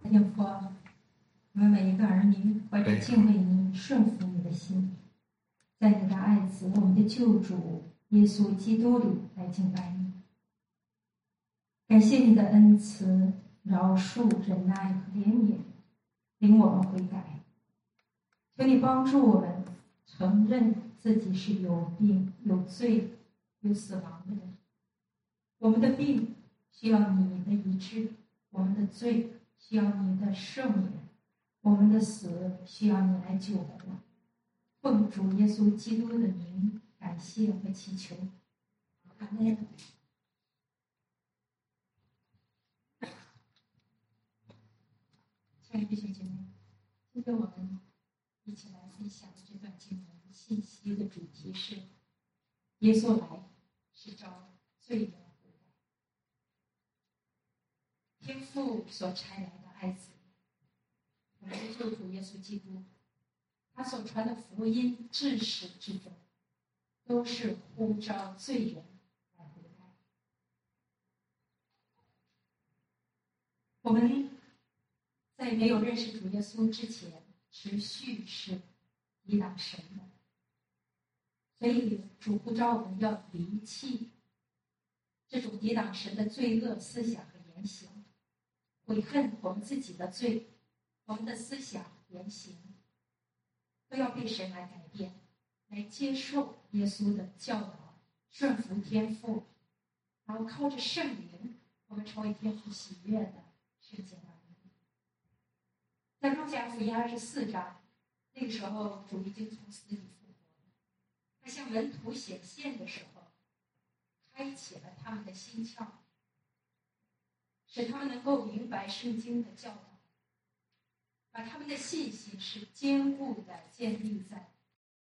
天父啊，我们每一个儿女怀着敬畏你、顺服你的心，在你的爱子、我们的救主耶稣基督里来敬拜你。感谢你的恩慈、饶恕、忍耐和怜悯，领我们悔改。求你帮助我们承认自己是有病、有罪、有死亡的人。我们的病需要你的医治，我们的罪需要你的赦免，我们的死需要你来救活。奉主耶稣基督的名，感谢和祈求。阿门。亲爱的弟兄姐妹，今天我们一起来分享这段经文信息的主题是：耶稣来是召罪人悔改。天父所差来的爱子，我们的救主耶稣基督，他所传的福音至始至终，都是呼召罪人来悔改。我们在没有认识主耶稣之前，持续是抵挡神的，所以主呼召我们要离弃这种抵挡神的罪恶思想和言行，悔恨我们自己的罪，我们的思想言行都要被神来改变，来接受耶稣的教导，顺服天父，然后靠着圣灵，我们成为天父喜悦的圣洁的儿女。在路加福音24章，那个时候主已经从死里复活了，他向门徒显现的时候，开启了他们的心窍，使他们能够明白圣经的教导，把他们的信心是坚固的建立在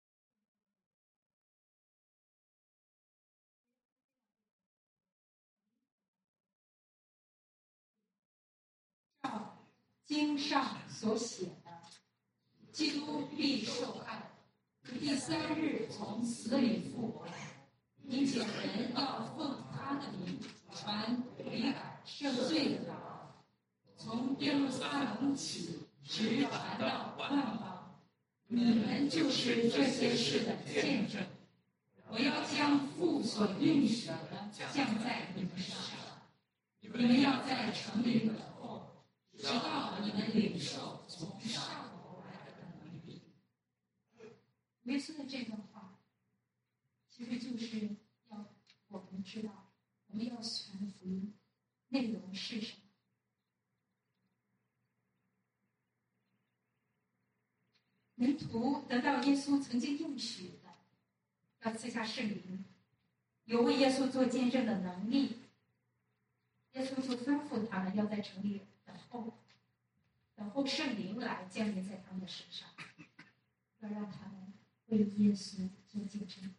经上所写的，基督必受害，第3日从死里复活，并且人要奉他的名传悔改赦罪的道，从耶路撒冷起，直传到万邦。你们就是这些事的见证。我要将父所应许的降在你们身上，你们要在城里等候，直到你们领受从上头来的能力。耶稣的这段话，其实就是要我们知道，我们要传福音，内容是什么？门徒得到耶稣曾经应许的，要赐下圣灵，有为耶稣做见证的能力。耶稣就吩咐他们要在城里等候圣灵来降临在他们的身上，要让他们为耶稣做见证。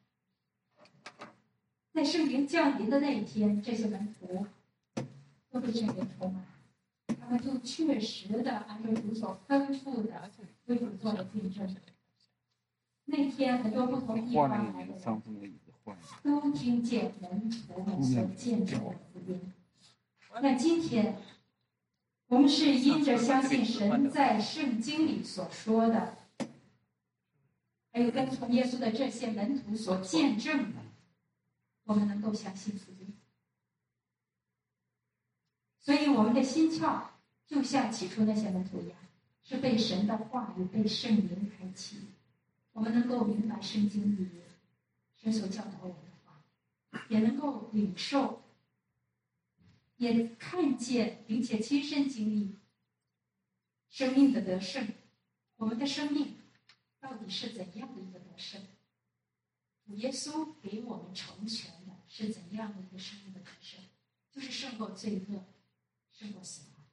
在圣灵降临的那一天，这些门徒都被圣灵充满，他们就确实的按照主所吩咐的为主做了见证。那天很多不同地方来的人都听见门徒们所见证的福音。那今天我们是因着相信神在圣经里所说的，还有跟从耶稣的这些门徒所见证的，我们能够相信福音。所以我们的心窍就像起初那些门徒一样，是被神的话语、被圣灵开启，我们能够明白圣经里神所教导我们的话，也能够领受，也看见并且亲身经历生命的得胜。我们的生命到底是怎样的一个得胜？主耶稣给我们成全的是怎样的一个生命的得胜？就是胜过罪恶，胜过死亡。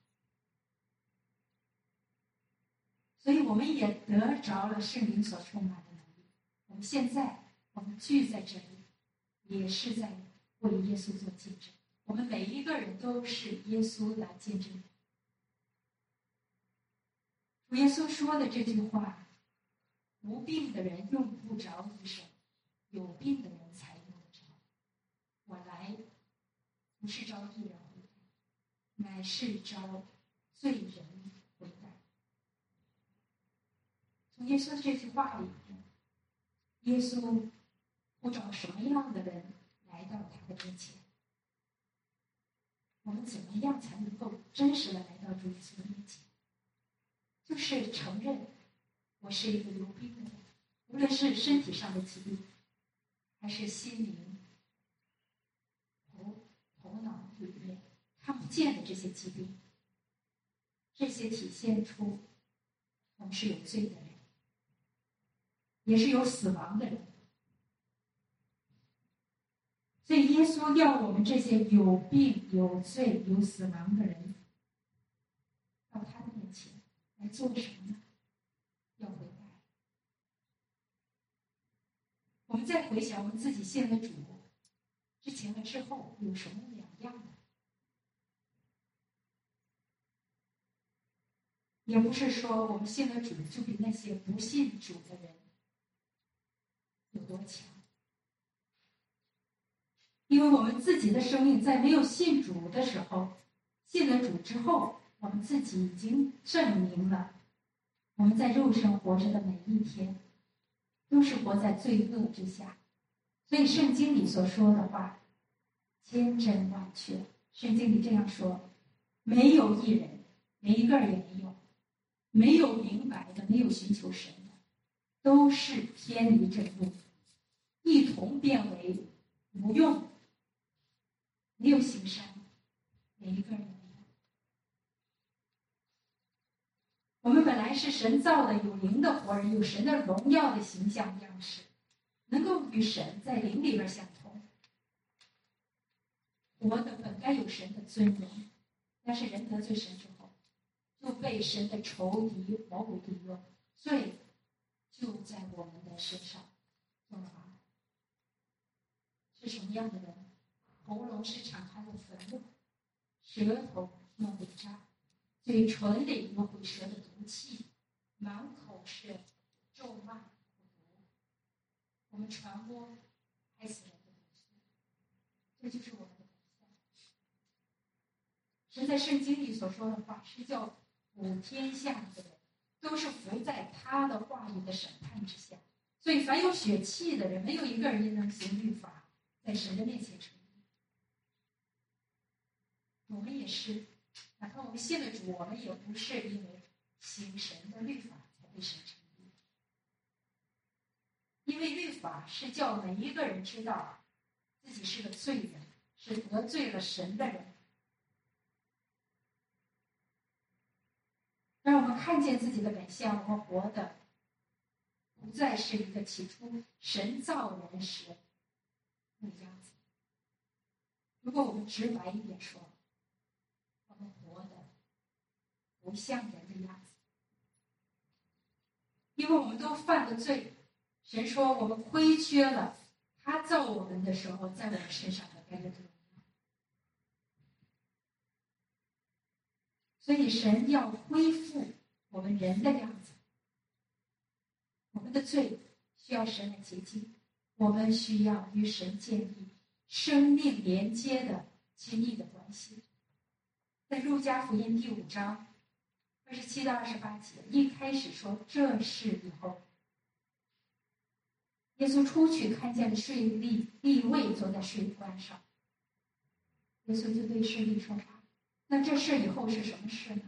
所以我们也得着了圣灵所充满的能力。我们现在我们聚在这里，也是在为耶稣做见证。我们每一个人都是耶稣的见证人。主耶稣说的这句话，无病的人用不着医生，有病的人才用得着。我来不是招义人悔改，乃是招罪人从耶稣的这句话里面，耶稣不找什么样的人来到他的面前。我们怎么样才能够真实的来到主耶稣的面前？就是承认我是一个有病的人，无论是身体上的疾病，还是心灵、头脑里面看不见的这些疾病，这些体现出我们是有罪的人，也是有死亡的人。所以耶稣要我们这些有病、有罪、有死亡的人到他的面前来做什么呢？要悔改。我们再回想我们自己信了主之前和之后有什么两样呢？也不是说我们信了主就比那些不信主的人有多强，因为我们自己的生命在没有信主的时候，信了主之后，我们自己已经证明了我们在肉身活着的每一天都是活在罪恶之下。所以圣经里所说的话千真万确，圣经里这样说，没有一人，连一个也没有，没有明白的，没有寻求神的，都是偏离正路，一同变为无用，没有行善，连一个人也没有。我们本来是神造的有灵的活人，有神的荣耀的形象样式，能够与神在灵里边相通，活的本该有神的尊荣。但是人得罪神之后，就被神的仇敌魔鬼利用，罪就在我们的身上做了王。是什么样的人？喉咙是敞开的坟墓，舌头弄伪渣，嘴唇里有毁舌的毒气，满口是咒骂苦毒。我们传播害死人的东西，这就是我们的本相。神在圣经里所说的话是叫普天下的人都是服在他的话语的审判之下，所以凡有血气的人，没有一个人也能行律法在神的面前成立。我们也是，哪怕我们信了主，我们也不是因为行神的律法才被神成立，因为律法是叫每一个人知道自己是个罪人，是得罪了神的人，让我们看见自己的本相，我们活的不再是一个起初神造人时那个样子。如果我们直白一点说，我们活的不像人的样子，因为我们都犯了罪。神说我们亏缺了他造我们的时候在我们身上的该有的荣耀，所以神要恢复我们人的样子。我们的罪需要神来洁净，我们需要与神建立生命连接的亲密的关系。在路加福音第5章27到28节，一开始说这事以后，耶稣出去看见了税吏位坐在税关上，耶稣就对税吏说话。那这事以后是什么事呢？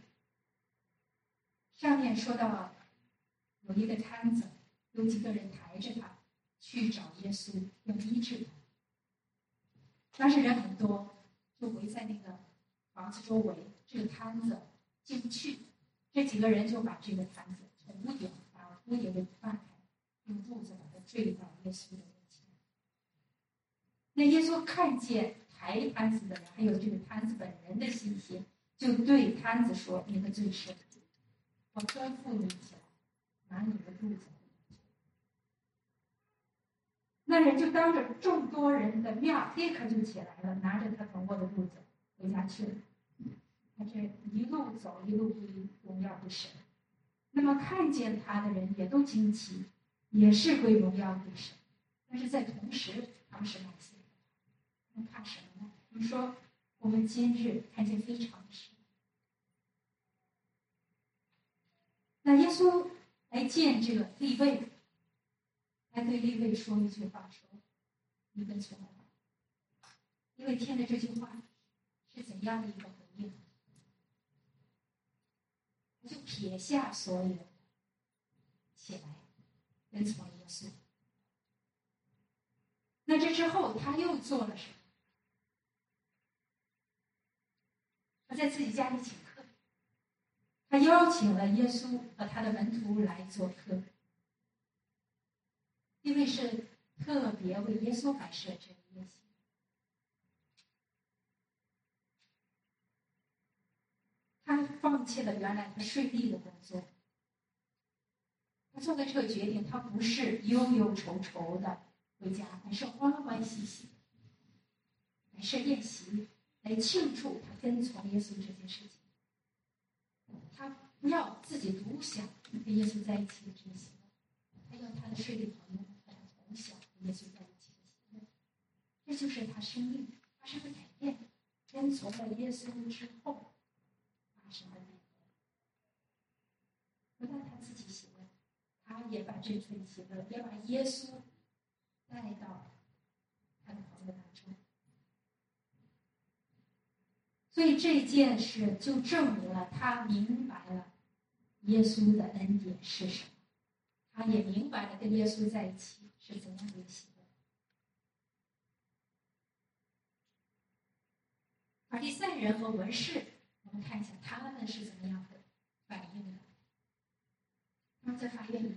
上面说到有一个摊子，有几个人抬着他去找耶稣，要医治他。当时人很多，就围在那个房子周围，这个摊子进不去。这几个人就把这个摊子从屋顶把屋顶给翻开，用褥子把它坠到耶稣的面前。那耶稣看见抬摊子的人，还有这个摊子本人的信心，就对摊子说：“你的罪赦，我吩咐你起来，拿你的褥子。”那人就当着众多人的面立刻就起来了，拿着他从过的褥子回家去了。他这一路走一路归荣耀给神。那么看见他的人也都惊奇，也是归荣耀给神。但是在同时，他们是哪些？他们怕什么呢？他们说：“我们今日看见非常的事。”那耶稣来见这个利未，来对利未说一句话，说：“你跟从我吧。”利未听了这句话是怎样的一个回应？他就撇下所有，起来跟从耶稣。那这之后他又做了什么？他在自己家里请客，他邀请了耶稣和他的门徒来做客，因为是特别为耶稣摆设这个宴席。他放弃了原来他税吏的工作，他做的这个决定，他不是忧忧愁愁的回家，而是欢欢喜喜，来设宴席，来庆祝他跟从耶稣这件事情。他不要自己独享跟耶稣在一起的这个喜乐，他要他的税吏朋友和他同享跟耶稣在一起的喜乐。这就是他生命发生的改变，跟从了耶稣之后发生的改变。不但他自己喜乐，他也把这份喜乐，也把耶稣带到他的朋友当中。所以这件事就证明了他明白了耶稣的恩典是什么，他也明白了跟耶稣在一起是怎样的一个喜乐。法利赛人和文士，我们看一下他们是怎么样的反应的。他们在法院里，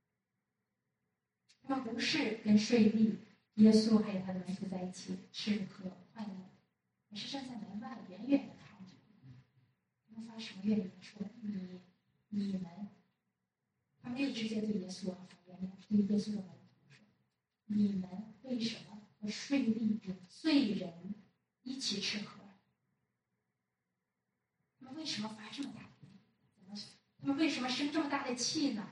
他们不是跟税吏、耶稣还有他的门徒在一起吃喝快乐，而是站在门外远远的看着。他们发什么怨言？说你们，他没有直接对耶稣发怨言，对耶稣的门徒说：“你们为什么和税吏有罪人一起吃喝？他们为什么发这么大的怒？他们为什么生这么大的气呢？”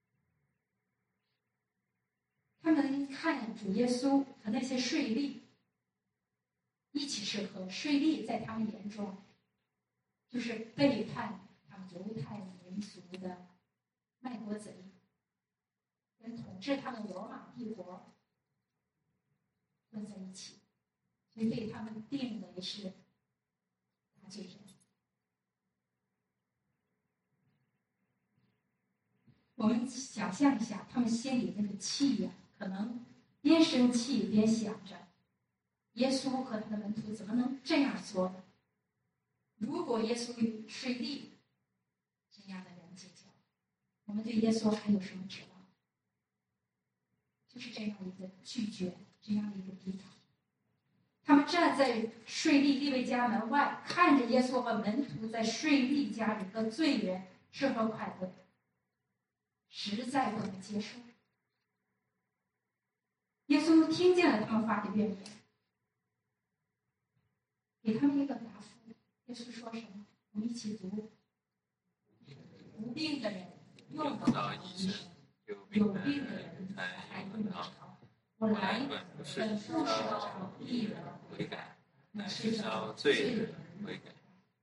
他们看主耶稣和那些税吏一起吃喝，税吏在他们眼中就是背叛他们犹太民族的卖国贼，跟统治他们罗马帝国混在一起，所以被他们定为是大罪人。我们想象一下，他们心里那个气呀，可能边生气边想着，耶稣和他的门徒怎么能这样做呢？如果耶稣与税吏这样的人结交，我们对耶稣还有什么指望？就是这样一个拒绝，这样的一个抵挡。他们站在税吏利未家门外，看着耶稣和门徒在税吏家里和罪人吃喝快乐，实在不能接受。耶稣听见了他们发的怨言，给他们一个答复。耶稣说什么？我们一起读：无病的人用不着医生，有病的人才用得着。我来本不是招义人悔改，乃是招罪人悔改。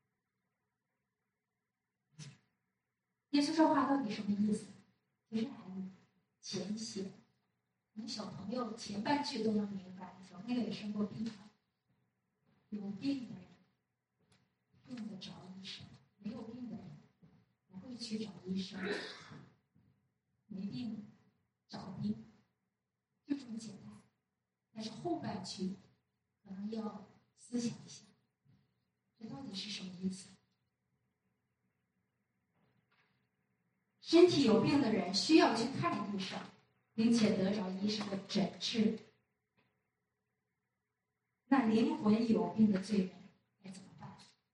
耶稣说话到底什么意思？其实很浅显，我们小朋友前半句都能明白。小朋友也生过病嘛，有病的人用得着医生，没有病的人不会去找医生，没病找病，就这么简单。但是后半句可能要思想一下，这到底是什么意思？身体有病的人需要去看医生，并且得着医生的诊治。那灵魂有病的罪人该怎么办？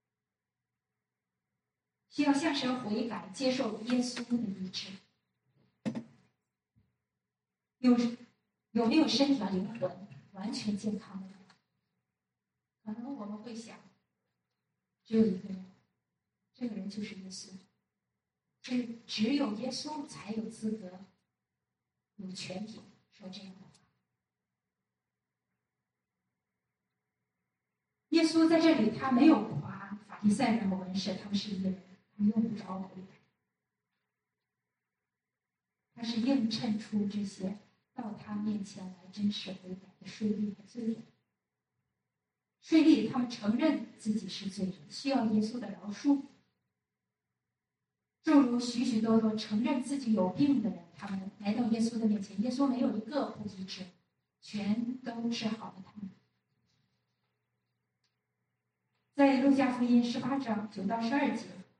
需要向神悔改，接受耶稣的医治。有没有身体和灵魂完全健康的人？可能我们会想，只有一个人，这个人就是耶稣。只有耶稣才有资格、有权柄说这样的话。耶稣在这里，他没有夸法利赛人和文士，他们是一个人，他们用不着悔改。 他是映衬出这些到他面前来真实悔改的税吏和罪人。税吏他们承认自己是罪人，需要耶稣的饶恕。正如许许多多承认自己有病的人，他们来到耶稣的面前，耶稣没有一个不医治，全都治好了他们。在路加福音18章9到12节，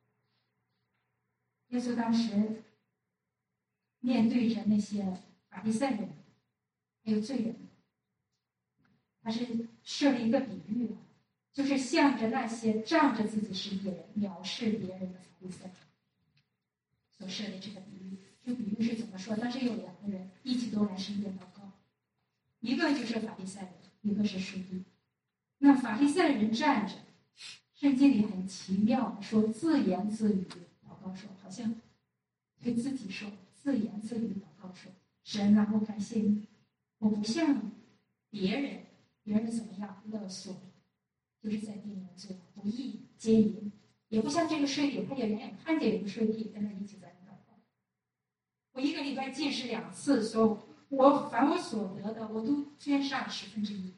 耶稣当时面对着那些法利赛人还有罪人，他是设立一个比喻，就是向着那些仗着自己是义人藐视别人的法利赛人所设立这个比喻。这个比喻是怎么说？当时有2个人一起都来圣殿祷告，一个就是法利赛人，一个是税吏。那法利赛人站着，圣经里很奇妙的说自言自语祷告说，好像对自己说，自言自语祷告说，神啊，我感谢你，我不像别人怎么样勒索，就是在定人罪，不义奸淫，也不像这个税吏，他也远远看见有个税吏跟他一起在那祷告。我1个礼拜禁食2次，所以我凡我所得的，我都捐上1/10。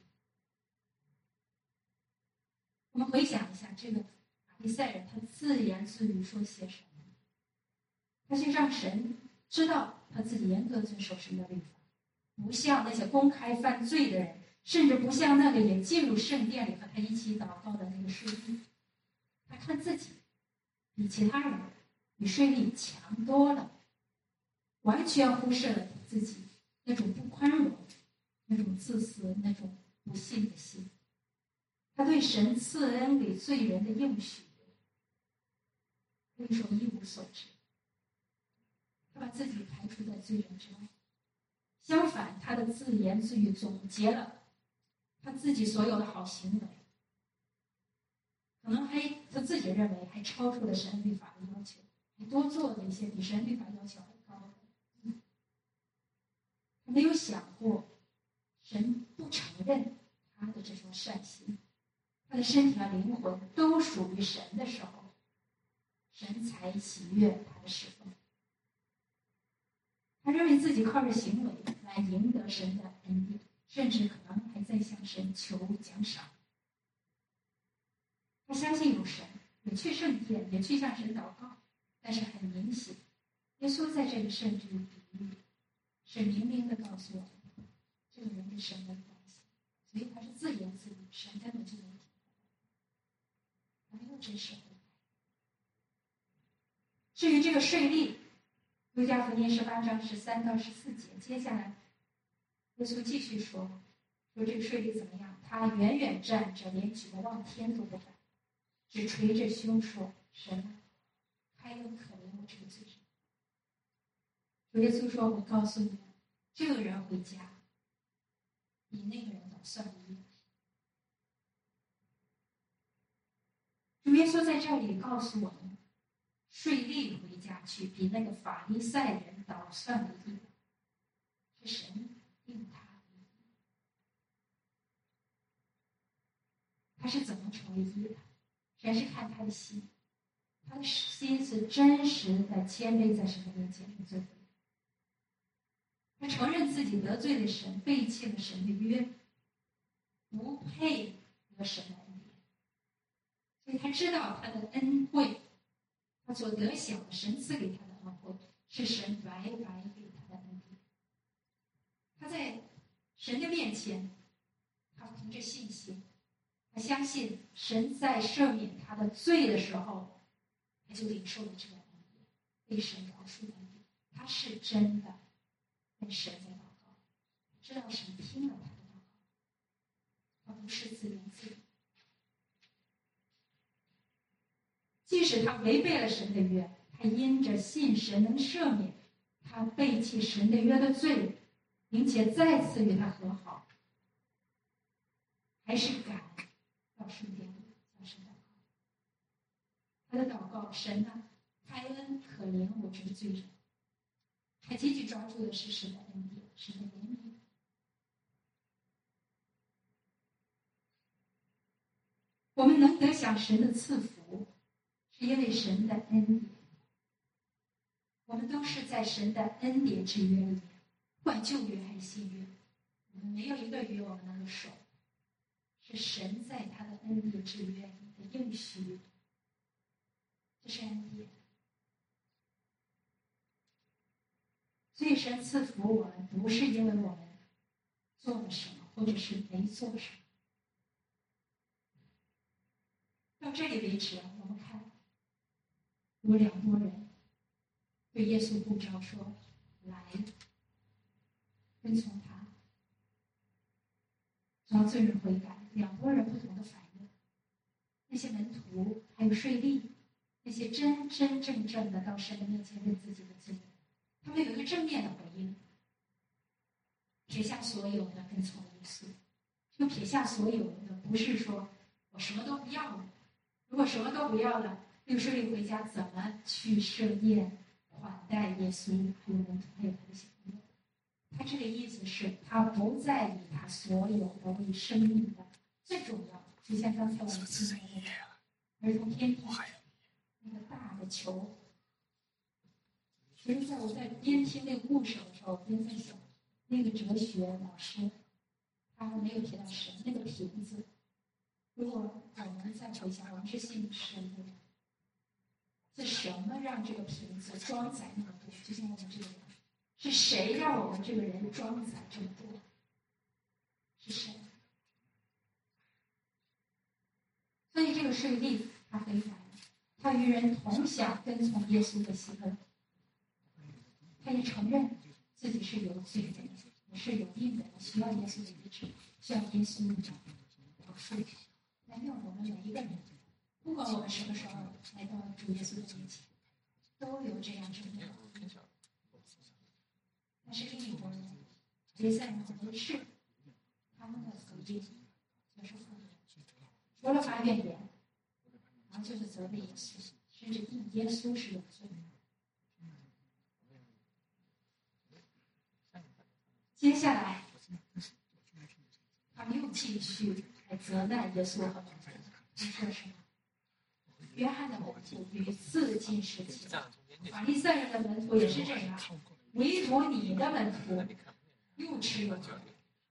我们回想一下，这个法利赛人他自言自语说些什么？他是让神知道他自己严格遵守神的律法，不像那些公开犯罪的人，甚至不像那个也进入圣殿里和他一起祷告的那个税吏。他看自己比其他人比税吏强多了，完全忽视了自己那种不宽容、那种自私、那种不信的心。他对神赐恩给罪人的应许可以说一无所知，他把自己排除在罪人之外。相反，他的自言自语总结了他自己所有的好行为，可能他自己认为还超出了神律法的要求，还多做了一些比神律法要求还高的。他没有想过神不承认他的这种善行，他的身体和灵魂都属于神的时候，神才喜悦他的侍奉。他认为自己靠着行为来赢得神的恩典，甚至可能还在向神求奖赏。他相信有神，也去圣殿，也去向神祷告，但是很明显，耶稣在这里甚至比喻是明明的告诉我们，这个人跟神的关系，所以他是自言自语，神根本就没有听他没有真实悔改。至于这个税吏，路加福音18章13到14节，接下来耶稣继续说这个税吏怎么样？他远远站着，连举目望天都不敢，只捶着胸说：“神啊，开恩可怜我这个罪人。”主耶稣说：“我告诉你们，这个人回家比那个人倒算义。”主耶稣在这里告诉我们，税吏回家去比那个法利赛人倒算为义，是神定他为义。他是怎么成为义的？神是看他的心，他的心是真实的谦卑在神的面前认罪悔改。他承认自己得罪了神，背弃了神的约，不配得神的恩典，所以他知道他的恩惠，他所得享的神赐给他的恩惠是神白白给他的恩典。他在神的面前，他凭着信心，他相信神在赦免他的罪的时候，他就领受了这个恩典，被神饶恕的恩典。他是真的跟神在祷告，知道神听了他的祷告，他不是自言自语。即使他违背了神的约，他因着信神能赦免他背弃神的约的罪，并且再次与他和好，还是敢到圣殿里向神祷告。他的祷告：神啊，开恩可怜我这个罪人。他积极抓住的是神的恩典，神的怜悯。我们能得享神的赐福，是因为神的恩典。 我们都是在神的恩典之约里面，不管旧约还是新约，我们没有一个约我们能够守，是神在他的恩典之约里的应许，这是恩典。所以神赐福我们，不是因为我们做了什么，或者是没做什么。到这里为止，我们看有2拨人对耶稣呼召说：“来，跟从他。”只要罪人悔改，2拨人不同的反应。那些门徒还有税吏，那些真真正正的到神的面前认自己的罪，他们有一个正面的回应，撇下所有的跟从耶稣。这个撇下所有的，不是说我什么都不要了。如果什么都不要了，那个税吏回家怎么去设宴款待耶稣，还有门徒，还有他的小朋友？他这个意思是他不在意他所有的为生命的最重要的，就像刚才我们听的那个儿童天地那个大的球。其实我在边听那个故事的时候，边在想，那个哲学老师他没有提到神那个瓶子。如果我们再回想，我们是信神的人，是什么让这个瓶子装载那么多？就像我们这个人，是谁让我们这个人装载这么多？是神。所以这个税吏他悔改了，他与人同享跟从耶稣的喜乐，他也承认自己是有罪的，也是有病的，需要耶稣的医治，需要耶稣的饶恕。但愿我们每一个人，不管我们什么时候来到主耶稣的面前，都有这样正面的回应。但是另一拨人，别赛人不是，他们的回应就是负面，除了发怨言，然后就是责备耶稣，甚至定耶稣是有罪的。接下来，他们又继续来责难耶稣和门徒。他说什么？约翰的门徒屡次禁食期，法利赛人的门徒也是这样，唯独你的门徒又吃又喝。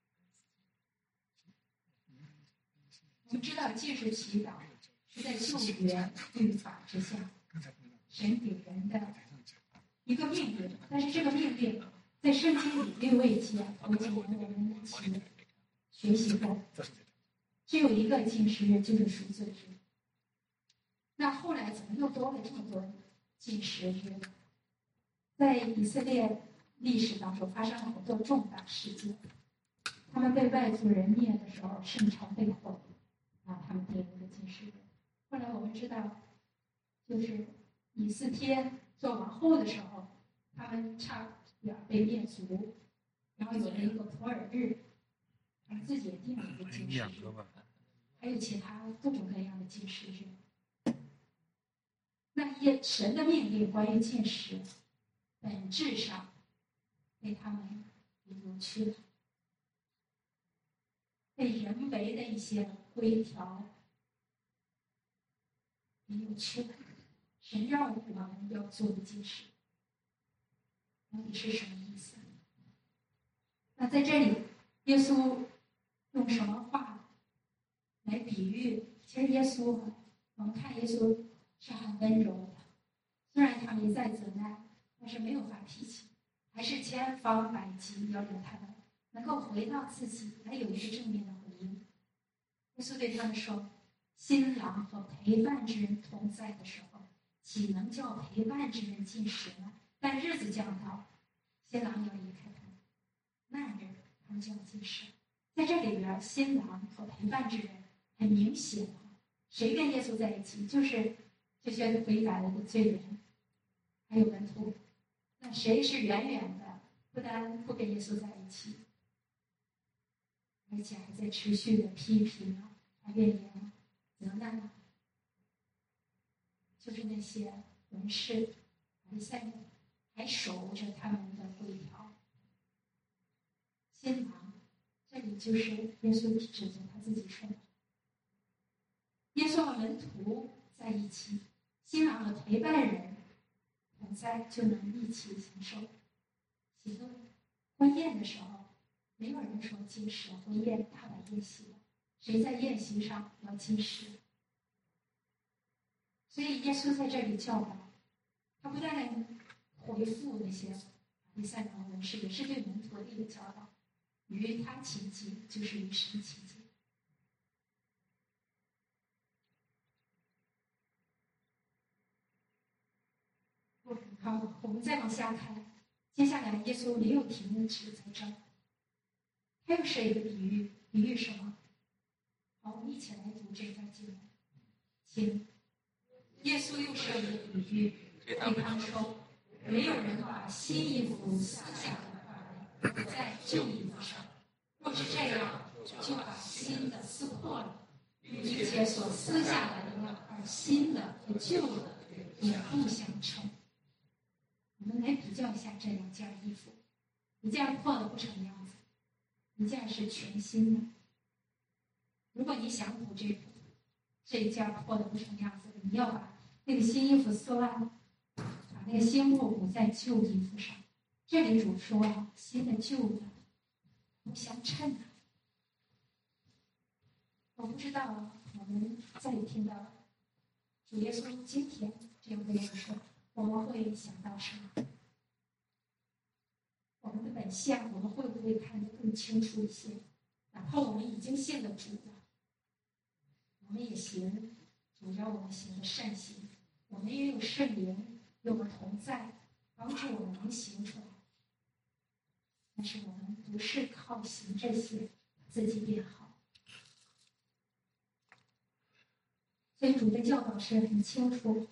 我们知道禁食祈祷是在旧约律法之下，神给人的一个命令，但是这个命令在圣经里6位记和几年我们一起学习过，只有一个禁食日，就是赎罪日。那后来怎么又多了这么多禁食日？在以色列历史当中发生了很多重大事件，他们被外族人灭的时候，圣城被毁，他们定了一个禁食日。后来我们知道，就是以斯帖做王后的时候，他们差点被灭族，然后有了一个普尔日，他们自己也定了一个禁食日，还有其他各种各样的禁食日。那神的命令关于禁食，本质上被他们给扭曲了，被人为的一些规条给扭曲了。神让我们要做的禁食，到底是什么意思？那在这里，耶稣用什么话来比喻？其实耶稣，我们看耶稣是很温柔的，虽然他们一再责难，但是没有发脾气，还是千方百计要让他们能够回到自己，来有一个正面的回应。耶稣对他们说：“新郎和陪伴之人同在的时候，岂能叫陪伴之人进食呢？但日子将到，新郎要离开他们，那日他们就要进食。”在这里边，新郎和陪伴之人很明显，谁跟耶稣在一起？就是这些悔改了的罪人，还有门徒。那谁是远远的，不但不跟耶稣在一起，而且还在持续的批评怨言、责难？就是那些文士、法利赛人，还守着他们的规条。新郎，这里就是耶稣指责他自己说的。耶稣和门徒在一起，新郎和陪伴人同在，就能一起享受喜乐。婚宴的时候，没有人说禁食，婚宴他把宴席了，谁在宴席上要禁食？所以耶稣在这里教导，他不但回复那些法利赛人文士，也是对门徒的一个教导：与他亲近，就是与神亲近。好，我们再往下看，接下来耶稣没有停止在这儿，他又是一个比喻，比喻什么？好，我们一起来读这段经文。请，耶稣又设一个比喻，对他们说：没有人把新衣服撕下来补在旧衣服上，若是这样，就把新的撕破了，并且所撕下来的那块新的和旧的也不相称。我们来比较一下这两件衣服，一件破的不成样子，一件是全新的。如果你想补这一件破的不成样子，你要把那个新衣服撕烂，把那个新物补在旧衣服上。这里主说新的旧的不相称啊。我不知道我们在听到主耶稣今天这样对我们说，我们会想到什么？我们的本相，我们会不会看得更清楚一些？哪怕我们已经信了主了，我们也行主要我们行的善行，我们也有圣灵与我们同在，帮助我们能行出来。但是我们不是靠行这些自己变好，所以主的教导是很清楚。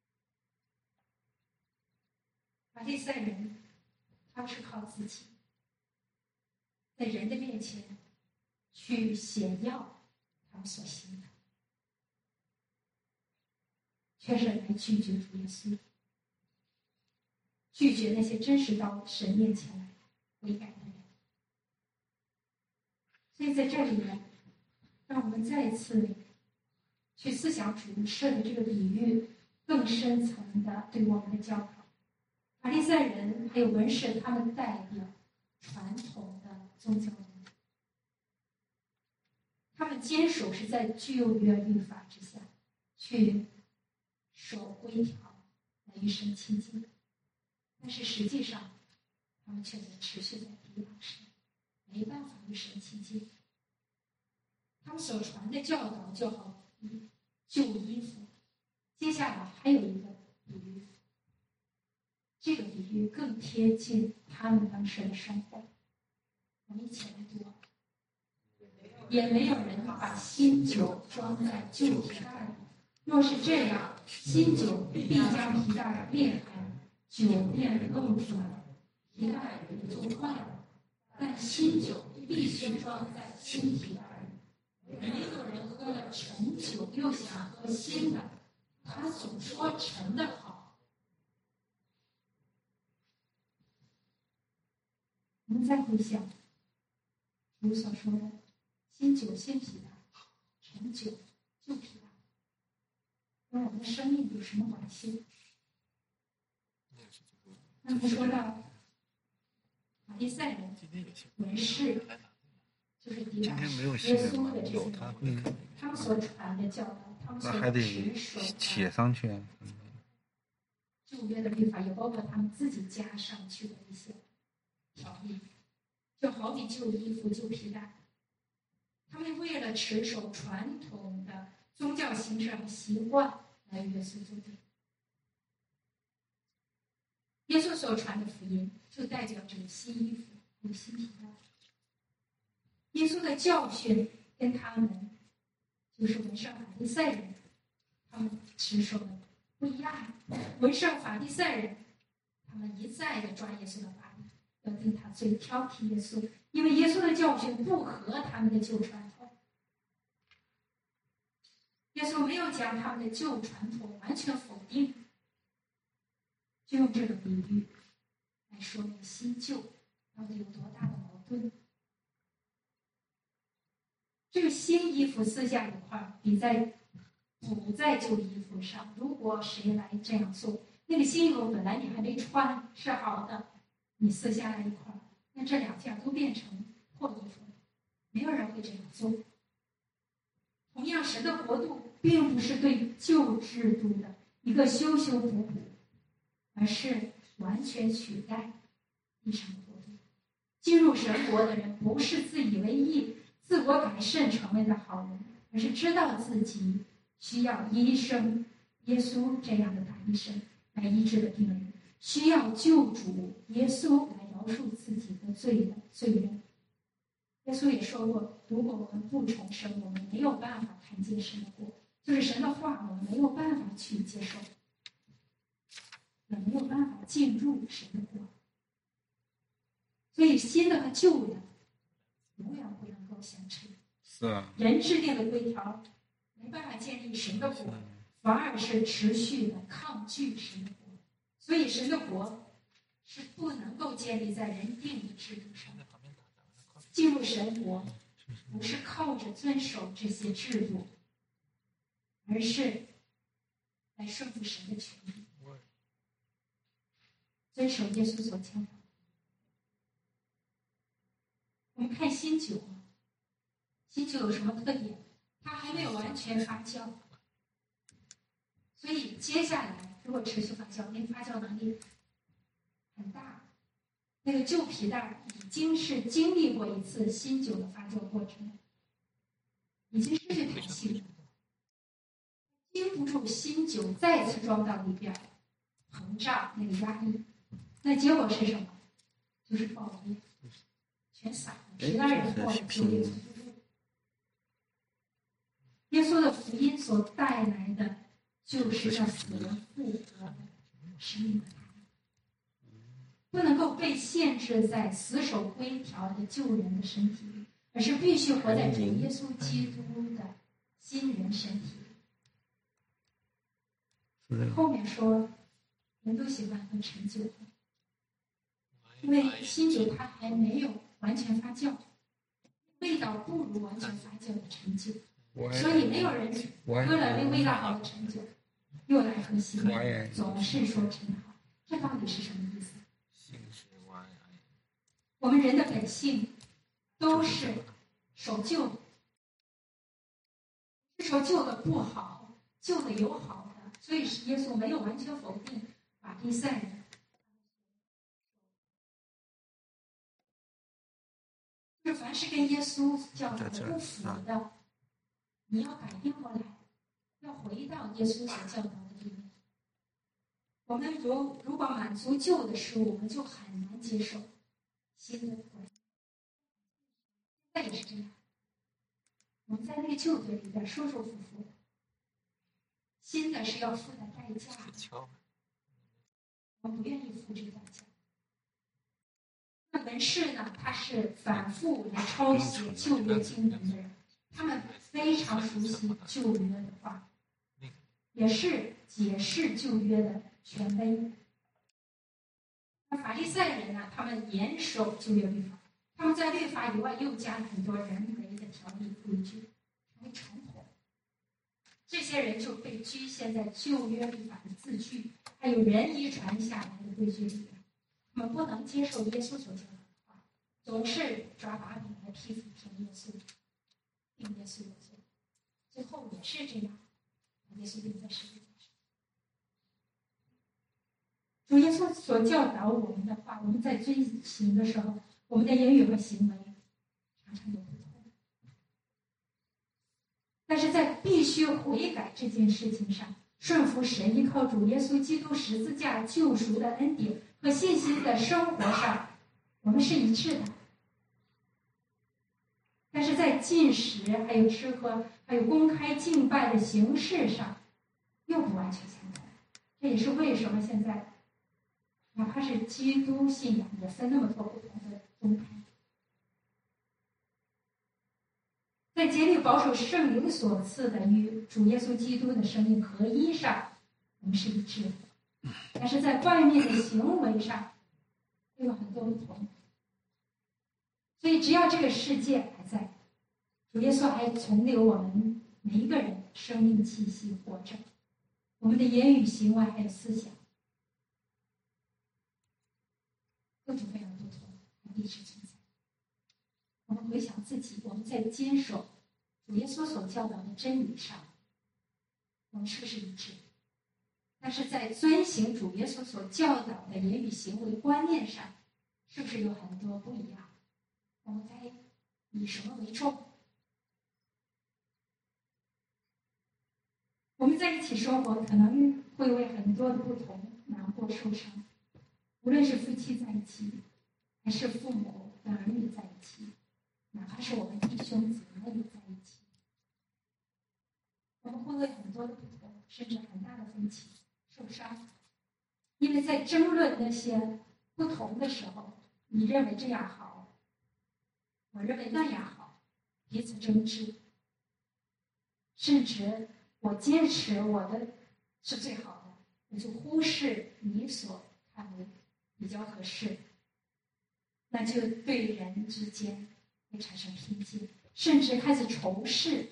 法利赛人他们是靠自己，在人的面前去显耀他们所行的，却是来拒绝主耶稣，拒绝那些真实到神面前来悔改的人。所以在这里呢，让我们再一次去思想主设的这个比喻更深层的对我们的教导。法利赛人还有文士，他们带了传统的宗教文化，他们坚守是在旧约律法之下去守规条来与神亲近，但是实际上他们却在持续在抵挡神，没办法与神亲近。他们所传的教导就好比旧衣服。接下来还有一个比喻，这个比喻更贴近他们当时的生活。我们一起来读。也没有人把新酒装在旧皮袋里，若是这样，新酒必将皮袋裂开，酒便漏出来，皮袋也就坏了。但新酒必须装在新皮袋里。没有人喝了陈酒又想喝新的，他总说陈的好。我们再回想主所说的新酒新皮袋，陈酒旧皮袋，跟我们的生命有什么关系？那么说到法利赛人、文士，就是抵挡耶稣的这些人，他们所传的教导，他们所持守的旧约的律法，也包括他们自己加上去的一些条例，就好比旧衣服、旧皮带。他们为了持守传统的宗教形式和习惯来与耶稣作对。耶稣所传的福音就代表着新衣服和新皮带。耶稣的教训跟他们就是文士法利赛人他们持守的不一样。文士法利赛人他们一再的抓耶稣的把柄，要定他罪，挑剔耶稣，因为耶稣的教训不合他们的旧传统。耶稣没有将他们的旧传统完全否定，就用这个比喻来说明新旧到底有多大的矛盾。这个新衣服撕下一块，比在补在旧衣服上，如果谁来这样做， 那个新衣服本来你还没穿是好的，你撕下来一块，那这2件都变成破衣服了，没有人会这样做。同样，神的国度并不是对旧制度的一个修修补补，而是完全取代地上的国度。进入神国的人不是自以为义、自我改善成为的好人，而是知道自己需要医生耶稣这样的大医生来医治的病人，需要救主耶稣来饶恕自己的罪的罪人。耶稣也说过，如果我们不重生，我们没有办法看见神的国，就是神的话我们没有办法去接受，也没有办法进入神的国。所以新的和旧的永远不能够相称。 是啊， 人制定的规条没办法建立神的国，反而是持续的抗拒神的国。所以神的国是不能够建立在人定的制度上。进入神国不是靠着遵守这些制度，而是来顺服神的权利，遵守耶稣所教导。我们看新酒，新酒有什么特点？它还没有完全发酵，所以接下来如果持续发酵，那个发酵能力很大。那个旧皮袋已经是经历过一次新酒的发酵过程，已经失去弹性了，经不住新酒再次装到里边膨胀那个压力，那结果是什么？就是爆裂，全散了，皮袋也破了，酒也存不住。耶稣的福音所带来的就是让死人复活的生命的大能，不能够被限制在死守规条的旧人的身体里，而是必须活在主耶稣基督的新人身体里。后面说人都喜欢喝陈酒，因为新酒它还没有完全发酵，味道不如完全发酵的陈酒，所以没有人喝了那味道好的陈酒又来喝新酒，总是说陈好。这到底是什么意思？我们人的本性都是守旧的，是说旧的不好，旧的有好的，所以耶稣没有完全否定法利赛人。就是凡是跟耶稣教导的不符的，你要改变过来，要回到耶稣所教导的里面。我们如果满足旧的事物，我们就很难接受新的过来。现在也是这样，我们在那个旧的里边舒舒服服的，新的是要付的代价的，我们不愿意付这个代价。那文士呢，他是反复来抄写旧约经文的人，他们非常熟悉旧约的话，也是解释旧约的权威。那法利赛人呢，他们严守旧约律法，他们在律法以外又加了很多人为的条例规矩，成为传统。这些人就被局限在旧约律法的字句，还有人遗传下来的规矩里面。他们不能接受耶稣所讲的话，总是抓把柄来批评耶稣，定耶稣有罪，最后也是这样，耶稣钉在十字架上。主耶稣所教导我们的话，我们在遵行的时候，我们的言语和行为常常有不同。但是在必须悔改这件事情上，顺服神，依靠主耶稣基督十字架救赎的恩典和信心的生活上，我们是一致的。但是在进食、还有吃喝、还有公开敬拜的形式上，又不完全相同。这也是为什么现在，哪怕是基督信仰，也分那么多不同的宗派。在竭力保守圣灵所赐的与主耶稣基督的生命合一上，我们是一致的。但是在外面的行为上，又有很多不同。所以只要这个世界还在，主耶稣还存留我们每一个人生命气息活着，我们的言语、行为还有思想， 一直存在。我们回想自己，我们在坚守主耶稣所教导的真理上，我们是不是一致？但是在遵行主耶稣所教导的言语行为观念上，是不是有很多不一样？我们该以什么为重？我们在一起生活，可能会为很多的不同难过受伤，无论是夫妻在一起，还是父母跟儿女在一起，哪怕是我们弟兄姊妹在一起，我们会为很多的不同，甚至很大的分歧受伤。因为在争论那些不同的时候，你认为这样好，我认为那样好，彼此争执，甚至我坚持我的是最好的，我就忽视你所看为比较合适，那就对人之间会产生偏见，甚至开始仇视。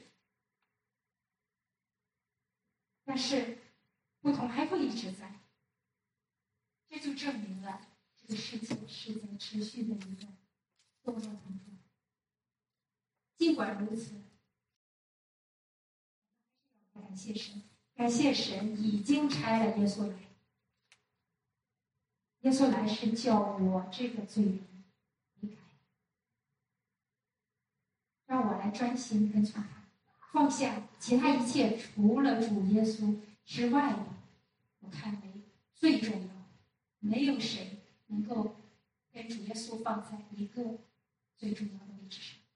但是不同还会一直在，这就证明了这个世界是在持续的一个动作当中。尽管如此，感谢神，感谢神已经差了耶稣来。耶稣来是叫我这个罪人离开，让我来专心跟从他，放下其他一切除了主耶稣之外的，我看为最重要。没有谁能够跟主耶稣放在一个最重要的位置上，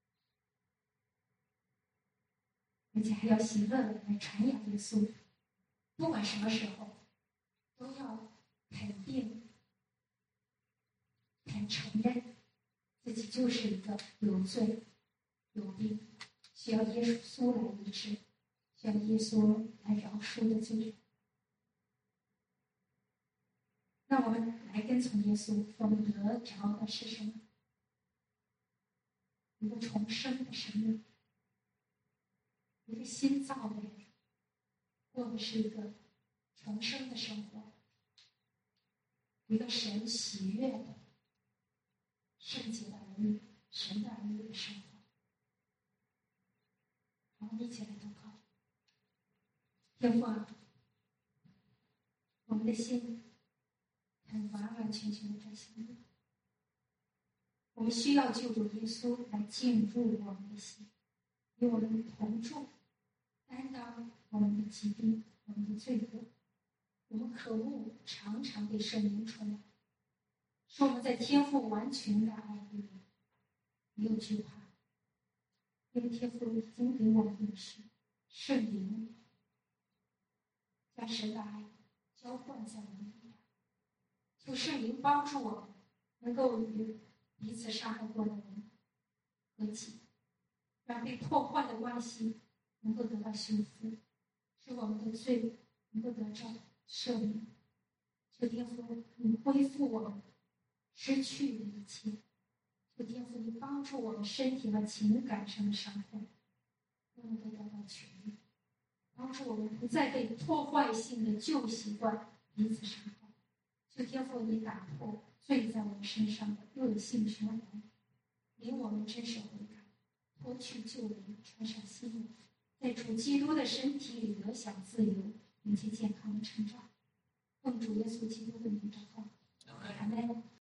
而且还要喜乐地来传扬耶稣。不管什么时候，都要肯定、肯承认自己就是一个有罪、有病，需要耶稣来医治，需要耶稣来饶恕的罪人。那我们来跟从耶稣，我们得着的是什么？一个重生的生命，一个新造的人，过的是一个重生的生活，一个神喜悦的圣洁的儿女，神的儿女的生活。我们一起来祷告。天父啊，我们的心很完完全全的在向你，我们需要救主耶稣来进入我们的心，与我们同住，担当我们的疾病，我们的罪恶。我们渴慕常常被圣灵充满，使我们在天父完全的爱里没有惧怕，因为天父已经给我们的是圣灵，将神的爱浇灌在我们里面。求圣灵帮助我们能够与彼此伤害过的人和解，让被破坏的关系能够得到修复，使我们的罪能够得到赦免。求天父你恢复我们失去的一切，求天父你帮助我们身体和情感上的伤害都能够得到痊愈，帮助我们不再被破坏性的旧习惯彼此伤害。求天父你打破罪在我们身上的恶性循环，领我们真实悔改，脱去旧人，穿上新人，在主基督的身体里得享自由，并且健康的成长。奉主耶稣基督的名。